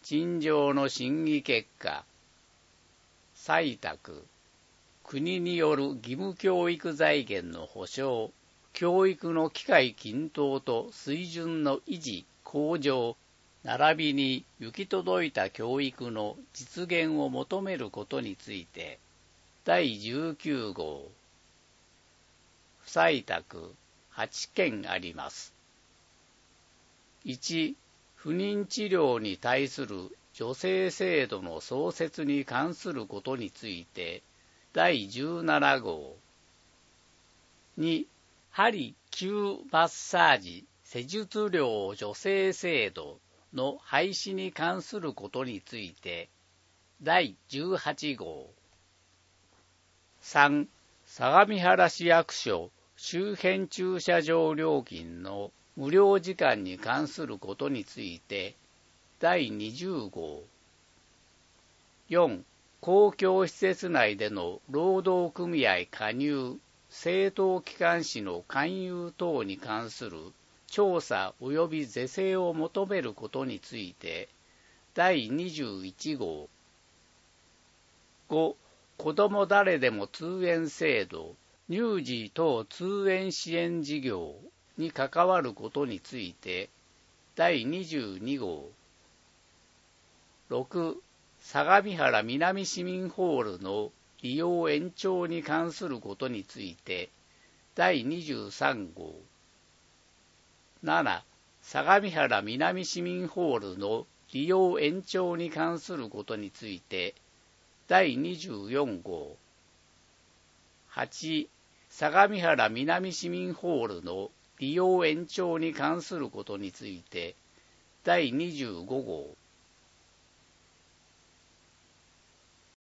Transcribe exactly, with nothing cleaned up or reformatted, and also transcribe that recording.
陳情の審議結果、採択、国による義務教育財源の保障、教育の機会均等と水準の維持、向上、並びに行き届いた教育の実現を求めることについて、だいじゅうきゅう号、不採択はち件あります。いち、不妊治療に対する助成制度の創設に関することについて、だいじゅうなな号。に、鍼灸マッサージ施術料助成制度の廃止に関することについて、だいじゅうはち号。さん、相模原市役所周辺駐車場料金の無料時間に関することについて、だいにじゅう号。よん、公共施設内での労働組合加入、政党機関紙の勧誘等に関する調査及び是正を求めることについて、だいにじゅういち号。ご、子ども誰でも通園制度、乳児等通園支援事業に関わることについて、だいにじゅうに号。ろく、相模原南市民ホールの利用延長に関することについて、だいにじゅうさん号。なな、相模原南市民ホールの利用延長に関することについて、だいにじゅうよん号。はち、相模原南市民ホールの利用延長に関することについて、だいにじゅうご号。